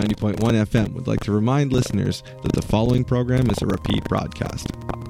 90.1 FM would like to remind listeners that the following program is a repeat broadcast.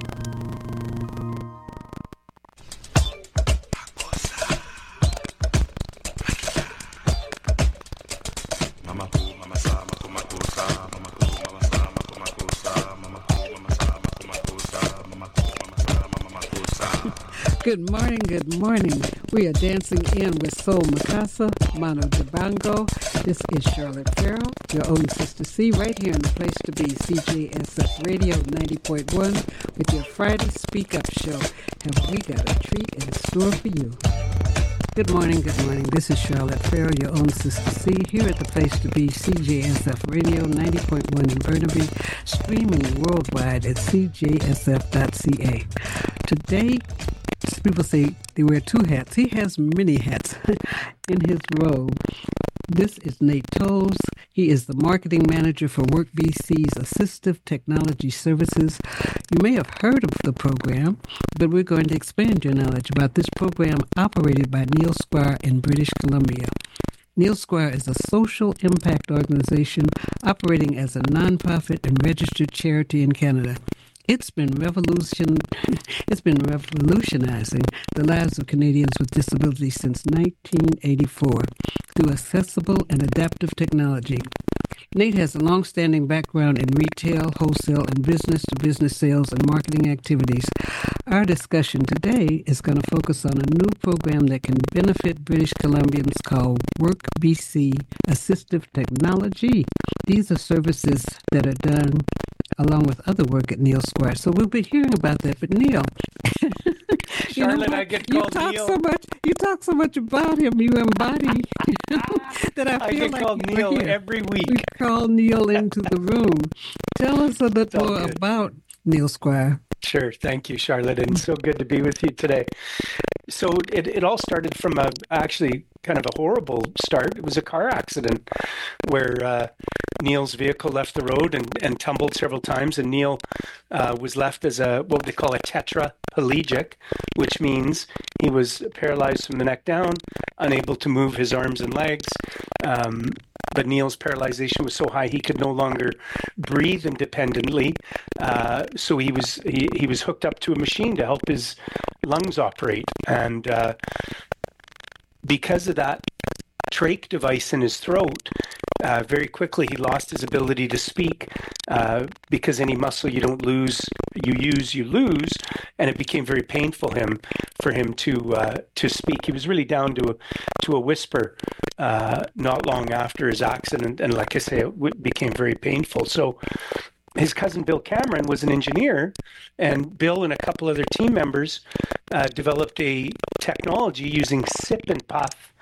Good morning, good morning. We are dancing in with Soul Mikasa, Mano Dibango. This is Charlotte Farrell, your own Sister C, right here in the place to be, CJSF Radio 90.1 with your Friday Speak Up show. And we got a treat in store for you. Good morning, good morning. This is Charlotte Farrell, your own Sister C, here at the place to be, CJSF Radio 90.1 in Burnaby, streaming worldwide at cjsf.ca. Today, people say they wear two hats. He has many hats in his role. This is Nate Toles. He is the marketing manager for WorkBC's Assistive Technology Services. You may have heard of the program, but we're going to expand your knowledge about this program operated by Neil Squire in British Columbia. Neil Squire is a social impact organization operating as a nonprofit and registered charity in Canada. It's been revolutionizing the lives of Canadians with disabilities since 1984 through accessible and adaptive technology. Nate has a long-standing background in retail, wholesale, and business-to-business sales and marketing activities. Our discussion today is going to focus on a new program that can benefit British Columbians called WorkBC Assistive Technology. These are services that are done along with other work at Neil Squire. So we'll be hearing about that. But Neil, Charlotte, I get called Neil. You talk so much about him. You embody that I feel get called Neil every week. We call Neil into the room. Tell us a little more about Neil Squire. Sure. Thank you, Charlotte. And so good to be with you today. So it all started from actually kind of a horrible start. It was a car accident where Neil's vehicle left the road and tumbled several times. And Neil was left as what they call a tetraplegic, which means he was paralyzed from the neck down, unable to move his arms and legs. But Neil's paralyzation was so high he could no longer breathe independently. So he was hooked up to a machine to help his lungs operate. And because of that trach device in his throat, very quickly he lost his ability to speak because any muscle you don't lose, you lose, and it became very painful for him to speak. He was really down to a whisper not long after his accident, and like I say, it became very painful. So his cousin Bill Cameron was an engineer, and Bill and a couple other team members developed a technology using sip and puff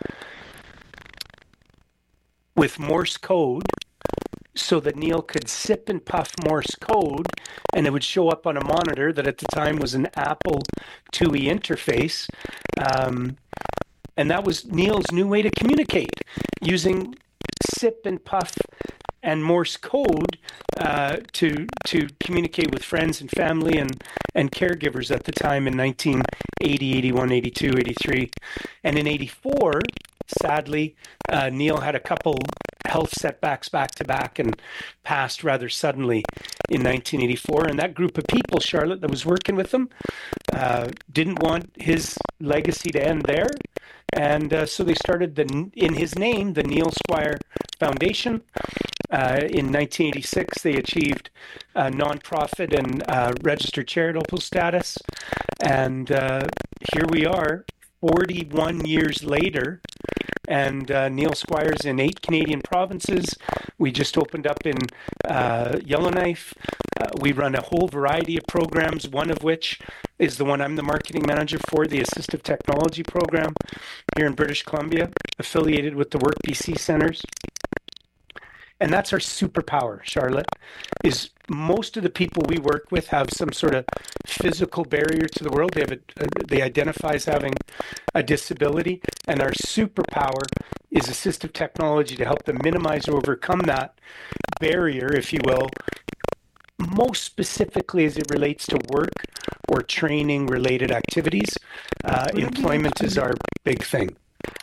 with Morse code so that Neil could sip and puff Morse code, and it would show up on a monitor that at the time was an Apple IIe interface. And that was Neil's new way to communicate, using sip and puff and Morse code to communicate with friends and family and caregivers at the time in 1980, 81, 82, 83. And in 84, sadly, Neil had a couple health setbacks back to back and passed rather suddenly in 1984. And that group of people, Charlotte, that was working with him, didn't want his legacy to end there. And so they started, in his name, the Neil Squire Foundation. In 1986, they achieved nonprofit and registered charitable status. And here we are, 41 years later, and Neil Squire's in 8 Canadian provinces. We just opened up in Yellowknife. We run a whole variety of programs, one of which is the one I'm the marketing manager for, the Assistive Technology Program here in British Columbia, affiliated with the WorkBC Centers. And that's our superpower, Charlotte, is most of the people we work with have some sort of physical barrier to the world. They identify as having a disability, and our superpower is assistive technology to help them minimize or overcome that barrier, if you will, most specifically as it relates to work or training related activities. Employment is our big thing.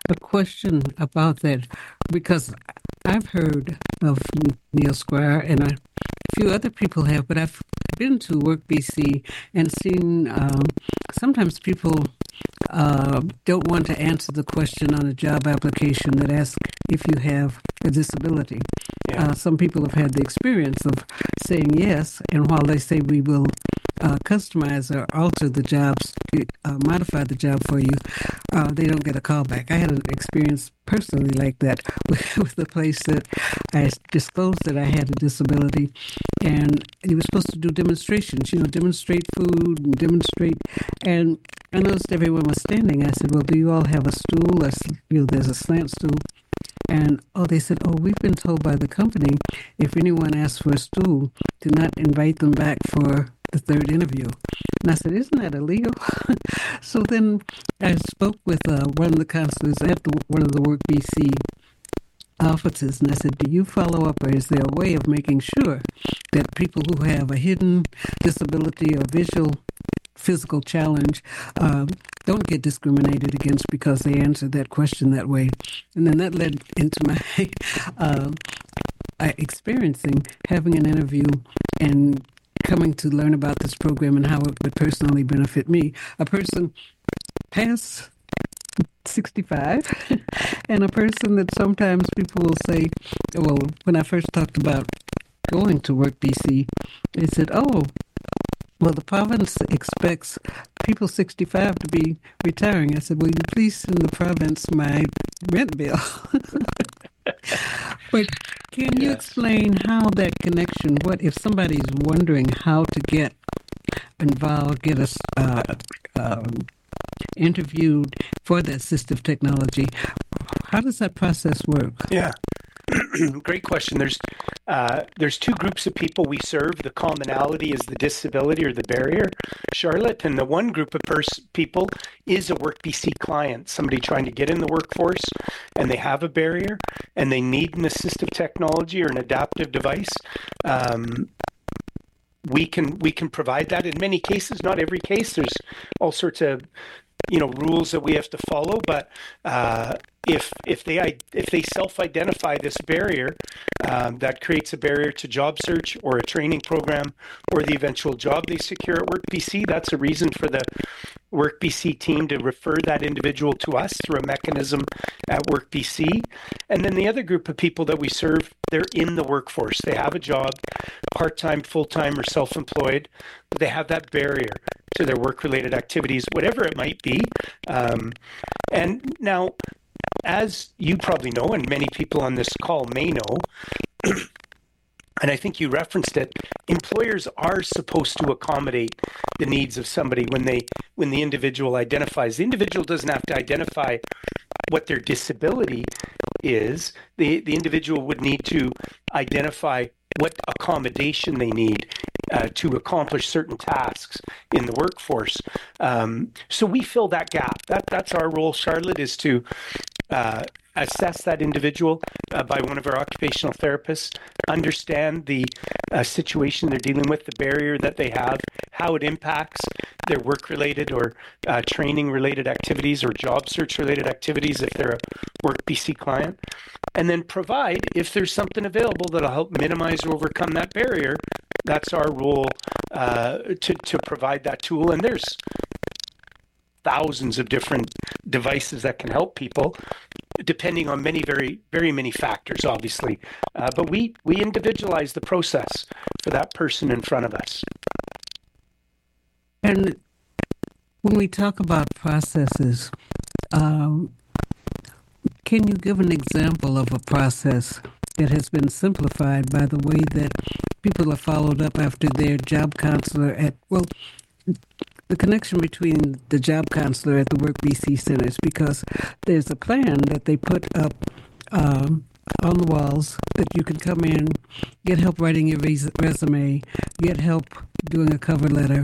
a question about that, because I've heard of Neil Squire, and a few other people have, but I've been to Work BC and seen sometimes people don't want to answer the question on a job application that asks if you have a disability. Yeah. Some people have had the experience of saying yes, and while they say we will customize or alter the jobs, modify the job for you, they don't get a call back. I had an experience personally like that with the place that I disclosed that I had a disability, and he was supposed to do demonstrations, demonstrate food and demonstrate, and I noticed everyone was standing. I said, well, do you all have a stool? There's a slant stool. And they said, we've been told by the company if anyone asks for a stool, do not invite them back for the third interview. And I said, isn't that illegal? So then I spoke with one of the counselors at one of the Work BC offices, and I said, do you follow up, or is there a way of making sure that people who have a hidden disability or physical challenge don't get discriminated against because they answered that question that way? And then that led into my experiencing having an interview and coming to learn about this program and how it would personally benefit me, a person past 65 and a person that sometimes people will say, well, when I first talked about going to Work BC, they said, well, the province expects people 65 to be retiring. I said, will you please send the province my rent bill? But can you explain how that connection, what if somebody's wondering how to get involved, get us interviewed for the assistive technology, how does that process work? Yeah. Great question. There's two groups of people we serve. The commonality is the disability or the barrier, Charlotte, and the one group of people is a Work BC client, somebody trying to get in the workforce, and they have a barrier, and they need an assistive technology or an adaptive device. We can provide that in many cases, not every case. There's all sorts of rules that we have to follow, but if they self-identify this barrier, that creates a barrier to job search or a training program or the eventual job they secure at Work BC. That's a reason for the Work BC team to refer that individual to us through a mechanism at Work BC. And then the other group of people that we serve, they're in the workforce. They have a job, part-time, full-time, or self-employed, but they have that barrier to their work-related activities, whatever it might be. And now, as you probably know, and many people on this call may know, and I think you referenced it, employers are supposed to accommodate the needs of somebody when the individual identifies. The individual doesn't have to identify what their disability is. The individual would need to identify what accommodation they need to accomplish certain tasks in the workforce. So we fill that gap. That's our role, Charlotte, is to assess that individual by one of our occupational therapists, understand the situation they're dealing with, the barrier that they have, how it impacts their work-related or training-related activities or job search-related activities if they're a Work BC client, and then provide, if there's something available that'll help minimize or overcome that barrier. That's our role to provide that tool. And there's thousands of different devices that can help people, depending on many, very, very many factors, obviously. But we individualize the process for that person in front of us. And when we talk about processes, can you give an example of a process that has been simplified by the way that people are followed up after their job counselor the connection between the job counselor at the Work BC centers, because there's a plan that they put up on the walls that you can come in, get help writing your resume, get help doing a cover letter,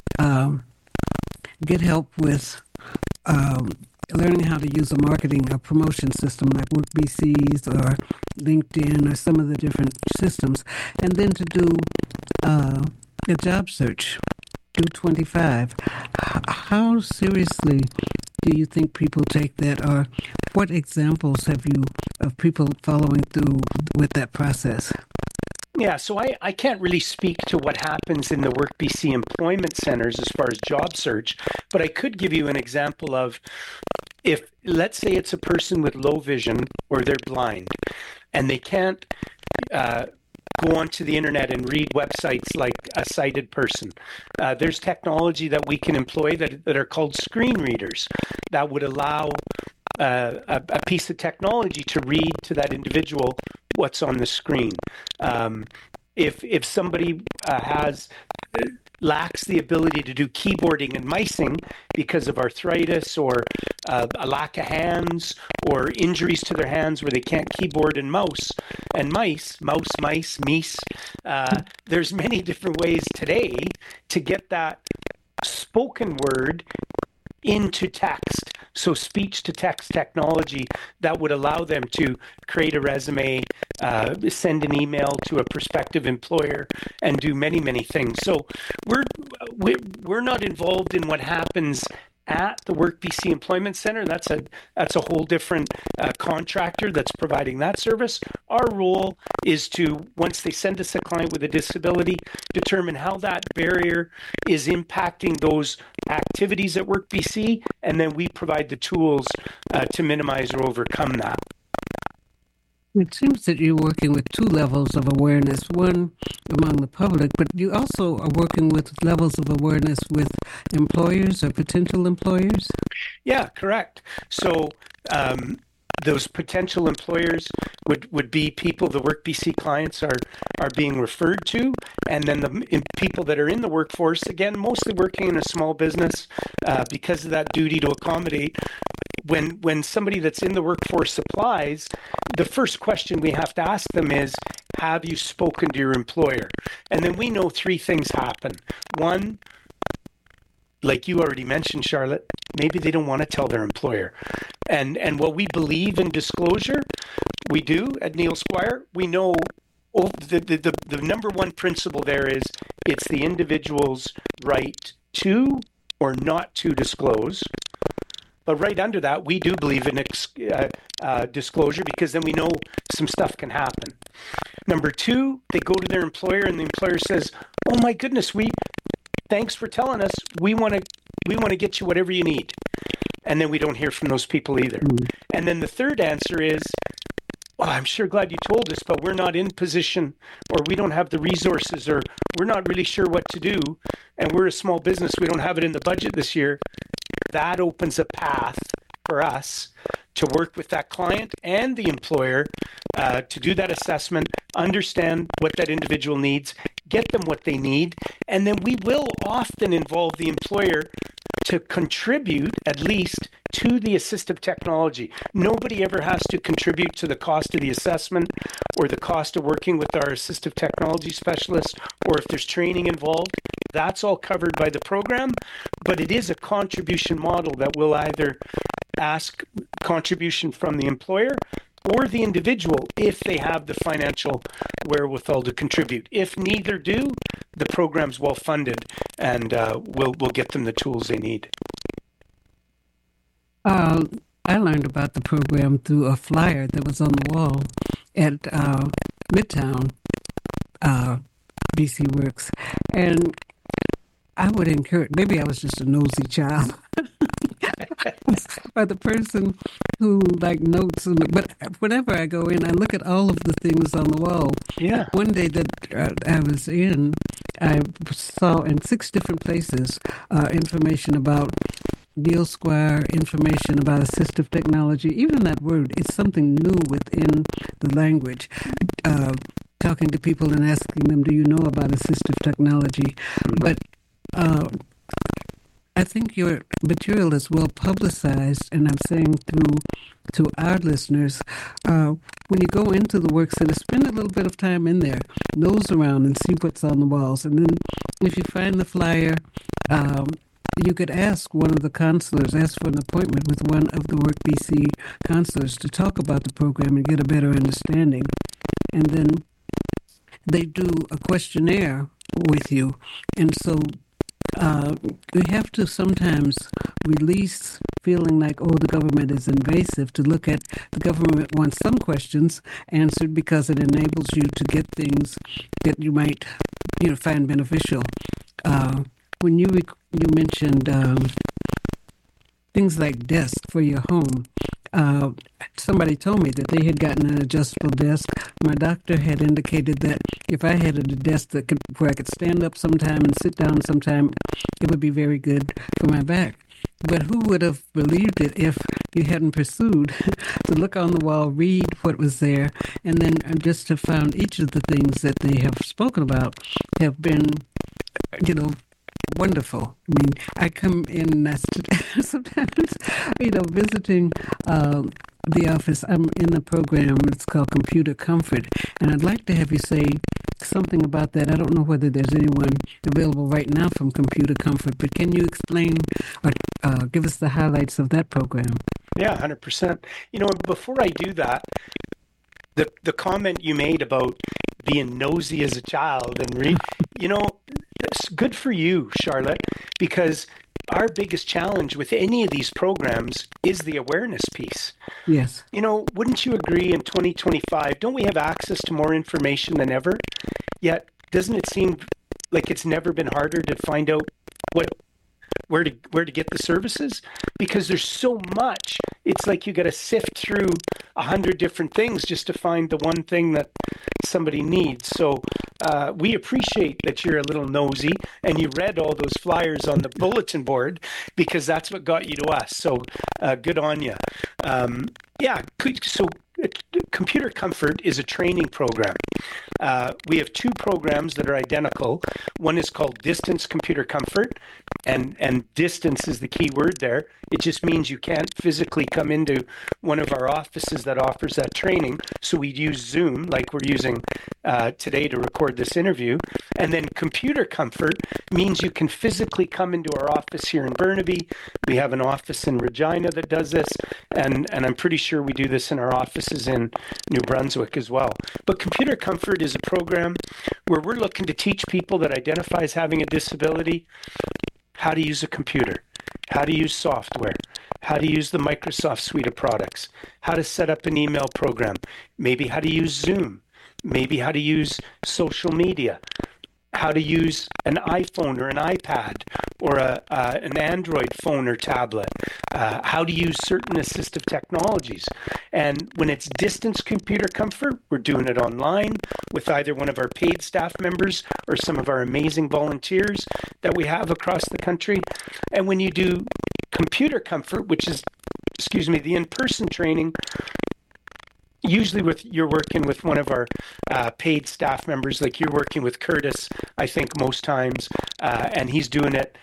get help with learning how to use a marketing or promotion system like Work BC's or LinkedIn or some of the different systems, and then to do a job search. 225. How seriously do you think people take that, or what examples have you of people following through with that process? Yeah, so I can't really speak to what happens in the Work BC employment centers as far as job search, but I could give you an example of if, let's say it's a person with low vision or they're blind and they can't go onto the internet and read websites like a sighted person. There's technology that we can employ that are called screen readers that would allow a piece of technology to read to that individual what's on the screen. If somebody lacks the ability to do keyboarding and micing because of arthritis or a lack of hands or injuries to their hands where they can't keyboard and mice, there's many different ways today to get that spoken word into text. So speech to text technology that would allow them to create a resume, send an email to a prospective employer, and do many, many things. So we're not involved in what happens at the Work BC Employment Center. That's a whole different contractor that's providing that service. Our role is to, once they send us a client with a disability, determine how that barrier is impacting those activities at Work BC, and then we provide the tools to minimize or overcome that. It seems that you're working with two levels of awareness, one among the public, but you also are working with levels of awareness with employers or potential employers? Yeah, correct. So those potential employers would be people the Work BC clients are being referred to, and then the people that are in the workforce, again, mostly working in a small business because of that duty to accommodate. When somebody that's in the workforce applies, the first question we have to ask them is, have you spoken to your employer? And then we know three things happen. One, like you already mentioned, Charlotte, maybe they don't want to tell their employer. And what we believe in disclosure, we do at Neil Squire. We know the number one principle there is it's the individual's right to or not to disclose. But right under that, we do believe in disclosure because then we know some stuff can happen. Number two, they go to their employer and the employer says, "Oh my goodness, thanks for telling us. We want to get you whatever you need." And then we don't hear from those people either. Mm-hmm. And then the third answer is, "Well, I'm sure glad you told us, but we're not in position, or we don't have the resources, or we're not really sure what to do, and we're a small business. We don't have it in the budget this year." That opens a path for us to work with that client and the employer to do that assessment, understand what that individual needs, get them what they need, and then we will often involve the employer to contribute at least to the assistive technology. Nobody ever has to contribute to the cost of the assessment or the cost of working with our assistive technology specialist, or if there's training involved. That's all covered by the program, but it is a contribution model that will either ask contribution from the employer or the individual if they have the financial wherewithal to contribute. If neither do, the program's well funded, and we'll get them the tools they need. I learned about the program through a flyer that was on the wall at Midtown BC Works, and I would encourage, maybe I was just a nosy child, or the person who notes, but whenever I go in, I look at all of the things on the wall. Yeah. One day that I was in, I saw in 6 different places information about Neil Squire, information about assistive technology. Even that word is something new within the language. Talking to people and asking them, do you know about assistive technology? But I think your material is well publicized, and I'm saying to our listeners, when you go into the work center, spend a little bit of time in there, nose around and see what's on the walls. And then if you find the flyer, you could ask one of the counselors, ask for an appointment with one of the Work BC counselors to talk about the program and get a better understanding. And then they do a questionnaire with you. And so we have to sometimes release feeling like, oh, the government is invasive, to look at the government wants some questions answered because it enables you to get things that you might, find beneficial. When you mentioned things like desk for your home, somebody told me that they had gotten an adjustable desk. My doctor had indicated that if I had a desk where I could stand up sometime and sit down sometime, it would be very good for my back. But who would have believed it if you hadn't pursued to look on the wall, read what was there, and then just have found each of the things that they have spoken about have been, wonderful. I mean, I come in sometimes, visiting the office. I'm in a program, it's called Computer Comfort, and I'd like to have you say something about that. I don't know whether there's anyone available right now from Computer Comfort, but can you explain or give us the highlights of that program? Yeah, 100%. Before I do that, the comment you made about being nosy as a child and that's good for you, Charlotte, because our biggest challenge with any of these programs is the awareness piece. Yes. Wouldn't you agree in 2025, don't we have access to more information than ever? Yet, doesn't it seem like it's never been harder to find out where to get the services? Because there's so much. It's like you got to sift through 100 different things just to find the one thing that somebody needs. So we appreciate that you're a little nosy and you read all those flyers on the bulletin board, because that's what got you to us. So good on you. So Computer Comfort is a training program. We have two programs that are identical. One is called Distance Computer Comfort, and distance is the key word there. It just means you can't physically come into one of our offices that offers that training. So we use Zoom, like we're using today to record this interview. And then Computer Comfort means you can physically come into our office here in Burnaby. We have an office in Regina that does this, and I'm pretty sure we do this in our offices in New Brunswick as well. But Computer Comfort is a program where we're looking to teach people that identify as having a disability how to use a computer, how to use software, how to use the Microsoft suite of products, how to set up an email program, maybe how to use Zoom, maybe how to use social media, how to use an iPhone or an iPad or an Android phone or tablet, how to use certain assistive technologies. And when it's distance Computer Comfort, we're doing it online with either one of our paid staff members or some of our amazing volunteers that we have across the country. And when you do Computer Comfort, which is, the in-person training, usually you're working with one of our paid staff members, like you're working with Curtis, I think most times, and he's doing it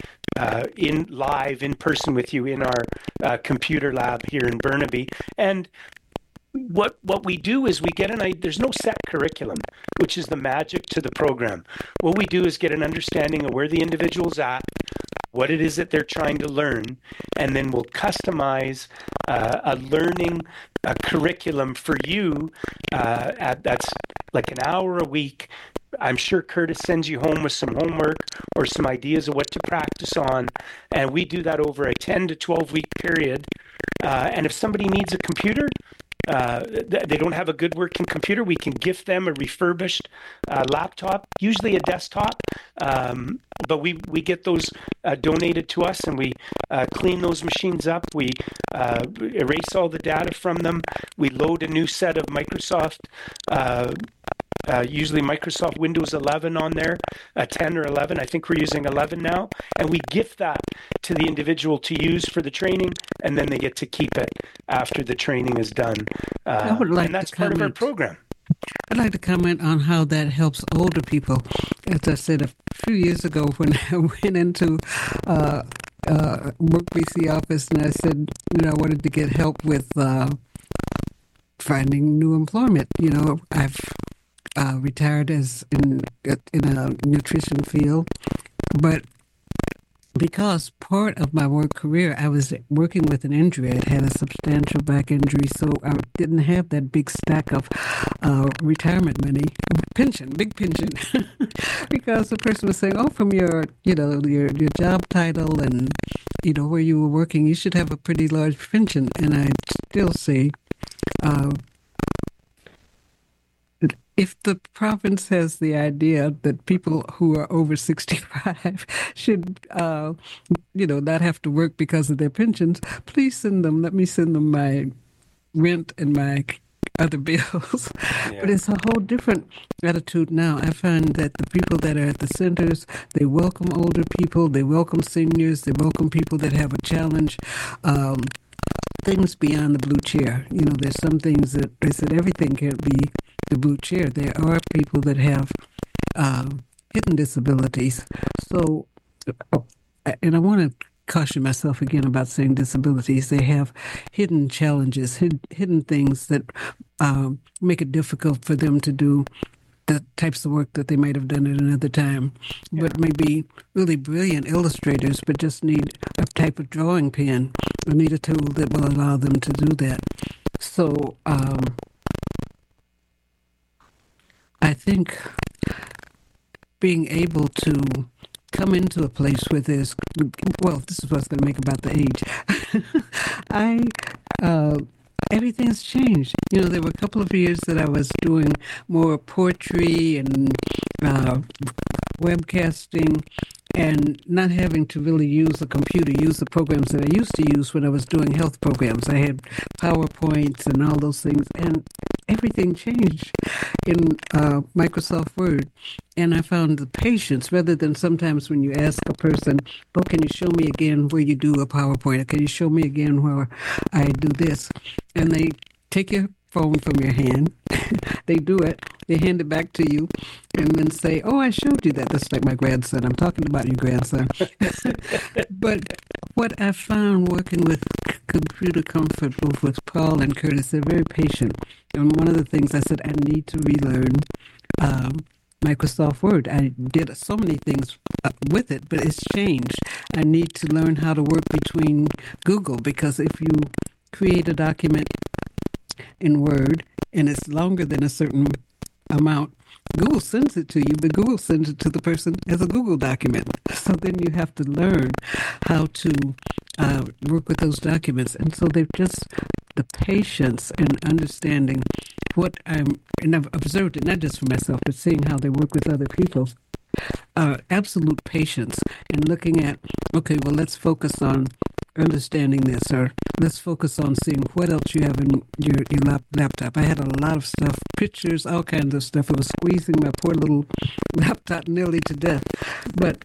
live in person with you in our computer lab here in Burnaby. And what we do is we get there's no set curriculum, which is the magic to the program. What we do is get an understanding of where the individual's at, what it is that they're trying to learn, and then we'll customize a learning curriculum for you. That's like an hour a week. I'm sure Curtis sends you home with some homework or some ideas of what to practice on, and we do that over a 10 to 12 week period. And if somebody needs a computer, they don't have a good working computer, we can gift them a refurbished laptop, usually a desktop, but we get those donated to us, and we clean those machines up, we erase all the data from them, we load a new set of Microsoft usually Microsoft Windows 11 on there, 10 or 11. I think we're using 11 now. And we gift that to the individual to use for the training, and then they get to keep it after the training is done. And that's part of our program. I'd like to comment on how that helps older people. As I said a few years ago when I went into Work BC office and I said, I wanted to get help with finding new employment. I've retired as in a nutrition field, but because part of my work career, I was working with an injury. I had a substantial back injury, so I didn't have that big stack of retirement money, big pension, because the person was saying, "Oh, from your job title and where you were working, you should have a pretty large pension." And I still say, if the province has the idea that people who are over 65 should, not have to work because of their pensions, please let me send them my rent and my other bills. Yeah. But it's a whole different attitude now. I find that the people that are at the centers, they welcome older people, they welcome seniors, they welcome people that have a challenge. Things beyond the blue chair. There's some things that they said everything can't be the blue chair. There are people that have hidden disabilities. So, and I want to caution myself again about saying disabilities. They have hidden challenges, hidden things that make it difficult for them to do the types of work that they might have done at another time, but may be really brilliant illustrators, but just need a type of drawing pen or need a tool that will allow them to do that. So I think being able to come into a place where this is what I was going to make about the age. Everything's changed. There were a couple of years that I was doing more poetry and webcasting and not having to really use a computer, use the programs that I used to use when I was doing health programs. I had PowerPoints and all those things, and everything changed in Microsoft Word. And I found the patience, rather than sometimes when you ask a person, "Oh, can you show me again where you do a PowerPoint? Or can you show me again where I do this?" And they take your phone from your hand, they do it, they hand it back to you, and then say, "Oh, I showed you that." That's like my grandson. I'm talking about your grandson. But what I found working with Computer Comfort, both with Paul and Curtis, they're very patient. And one of the things I said, I need to relearn Microsoft Word. I did so many things with it, but it's changed. I need to learn how to work between Google, because if you create a document in Word and it's longer than a certain amount, Google sends it to you, but Google sends it to the person as a Google document. So then you have to learn how to work with those documents. And so they've just the patience and understanding and I've observed it not just for myself, but seeing how they work with other people. Absolute patience and looking at, okay, well, let's focus on understanding this, or let's focus on seeing what else you have in your laptop. I had a lot of stuff, pictures, all kinds of stuff. It was squeezing my poor little laptop nearly to death. But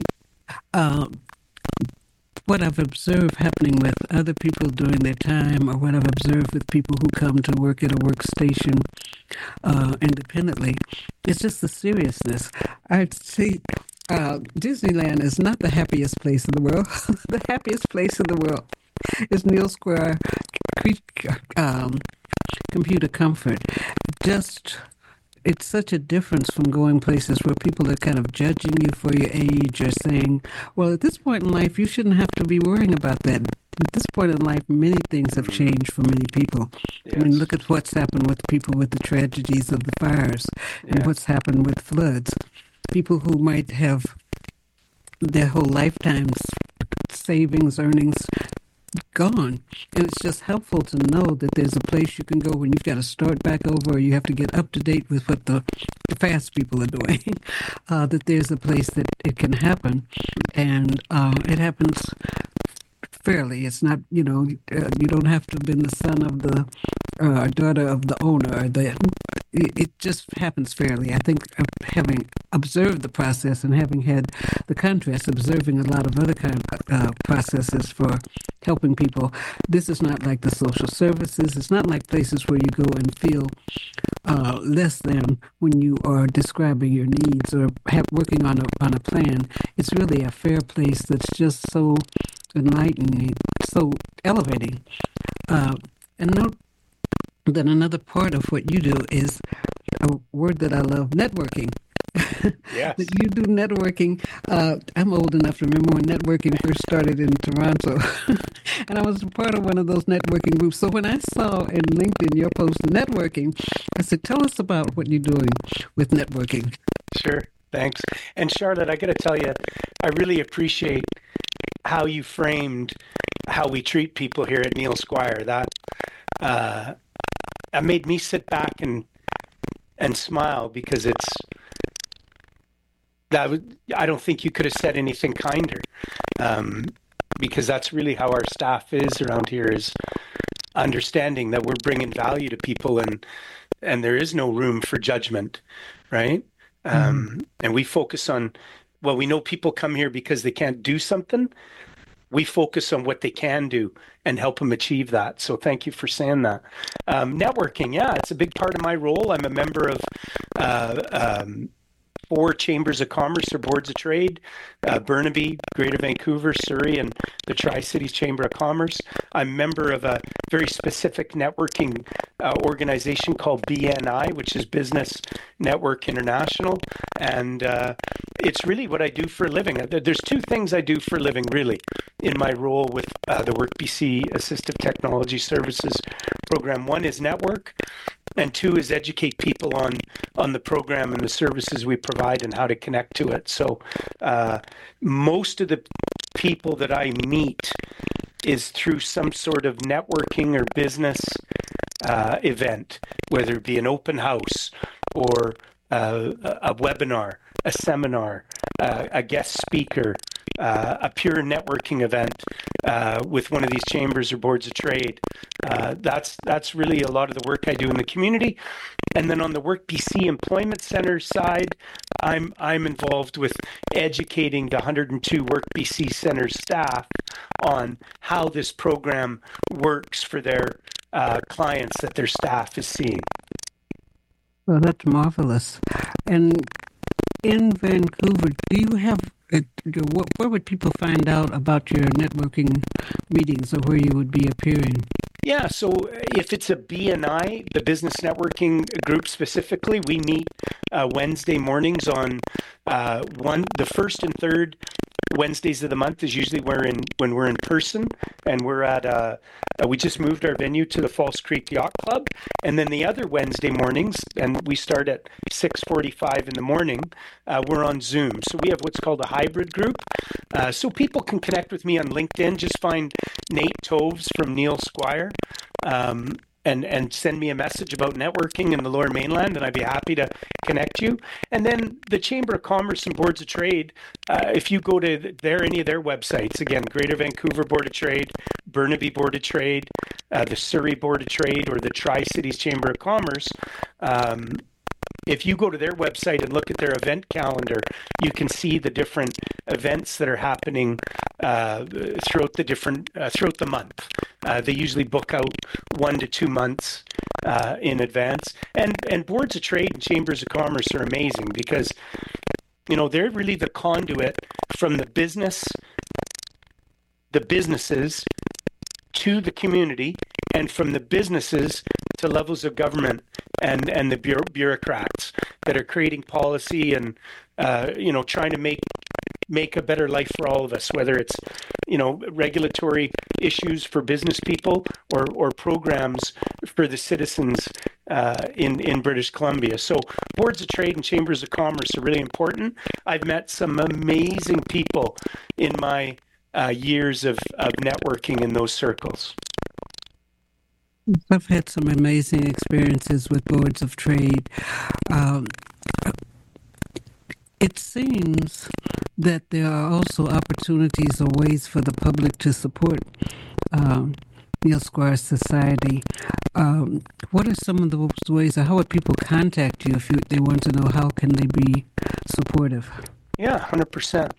what I've observed happening with other people during their time, or what I've observed with people who come to work at a workstation independently, it's just the seriousness. I'd say Disneyland is not the happiest place in the world. The happiest place in the world is Neal Square Computer Comfort. It's such a difference from going places where people are kind of judging you for your age, or saying, well, at this point in life, you shouldn't have to be worrying about that. At this point in life, many things have changed for many people. Yes. I mean, look at what's happened with people with the tragedies of the fires, and what's happened with floods. People who might have their whole lifetime's savings, earnings gone. And it's just helpful to know that there's a place you can go when you've got to start back over, or you have to get up to date with what the fast people are doing, that there's a place that it can happen. And it happens fairly. It's not, you don't have to have been the son of the daughter of the owner. It just happens fairly. I think having observed the process and having had the contrast, observing a lot of other kind of processes for helping people, this is not like the social services. It's not like places where you go and feel less than when you are describing your needs or working on a plan. It's really a fair place that's just so enlightening, so elevating. And note that another part of what you do is a word that I love, networking. Yes. that you do networking. I'm old enough to remember when networking first started in Toronto, and I was part of one of those networking groups. So when I saw in LinkedIn your post networking, I said, "Tell us about what you're doing with networking." Sure. Thanks. And Charlotte, I got to tell you, I really appreciate how you framed how we treat people here at Neil Squire. That made me sit back and smile, because I don't think you could have said anything kinder, because that's really how our staff is around here, is understanding that we're bringing value to people, and there is no room for judgment, right? And we focus on, well, we know people come here because they can't do something. We focus on what they can do and help them achieve that. So thank you for saying that. Networking, yeah, it's a big part of my role. I'm a member of 4 chambers of commerce or boards of trade, Burnaby, Greater Vancouver, Surrey, and the Tri-Cities Chamber of Commerce. I'm a member of a very specific networking organization called BNI, which is Business Network International. And it's really what I do for a living. There's 2 things I do for a living, really, in my role with the WorkBC Assistive Technology Services program. 1 is network, and 2 is educate people on the program and the services we provide and how to connect to it. So most of the people that I meet is through some sort of networking or business event, whether it be an open house or a webinar, a seminar, a guest speaker, a pure networking event with one of these chambers or boards of trade. That's really a lot of the work I do in the community. And then on the WorkBC Employment Center side, I'm involved with educating the 102 WorkBC Center staff on how this program works for their clients that their staff is seeing. Well, that's marvelous. And in Vancouver, do you have, where would people find out about your networking meetings or where you would be appearing? Yeah, so if it's a BNI, the Business Networking Group specifically, we meet Wednesday mornings on the first and third Wednesdays of the month is usually when we're in person, and we're at we just moved our venue to the False Creek Yacht Club, and then the other Wednesday mornings, and we start at 6:45 in the morning, we're on Zoom. So we have what's called a hybrid group. So people can connect with me on LinkedIn. Just find Nate Toves from Neil Squire. And send me a message about networking in the Lower Mainland, and I'd be happy to connect you. And then the Chamber of Commerce and Boards of Trade, if you go to any of their websites, again, Greater Vancouver Board of Trade, Burnaby Board of Trade, the Surrey Board of Trade, or the Tri-Cities Chamber of Commerce, if you go to their website and look at their event calendar, you can see the different events that are happening throughout the month. They usually book out 1 to 2 months in advance. And boards of trade and chambers of commerce are amazing because, they're really the conduit from the businesses to the community, and from the businesses to levels of government and the bureaucrats that are creating policy and trying to make a better life for all of us, whether it's regulatory issues for business people or programs for the citizens in British Columbia. So boards of trade and chambers of commerce are really important. I've met some amazing people in my years of networking in those circles. I've had some amazing experiences with boards of trade. It seems that there are also opportunities or ways for the public to support Neil Squire Society. What are some of those ways, or how would people contact you if they want to know how can they be supportive? Yeah, 100%.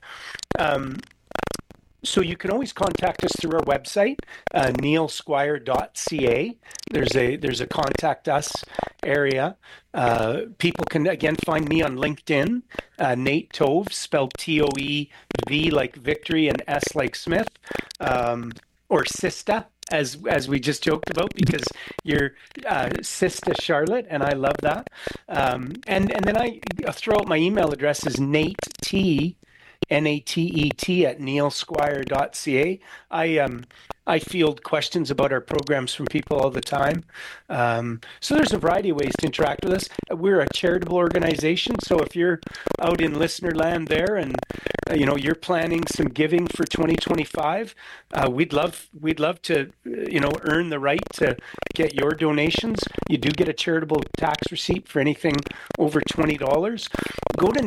So you can always contact us through our website, neilsquire.ca. There's a contact us area. People can, again, find me on LinkedIn, Nate Toves, spelled Toev like victory and S like Smith, or Sista, as we just joked about, because you're Sister Charlotte, and I love that. And then I'll throw out my email address is Nate T, NATET at neilsquire.ca. I field questions about our programs from people all the time. So there's a variety of ways to interact with us. We're a charitable organization, so if you're out in listener land there and you're planning some giving for 2025, we'd love to earn the right to get your donations. You do get a charitable tax receipt for anything over $20. Go to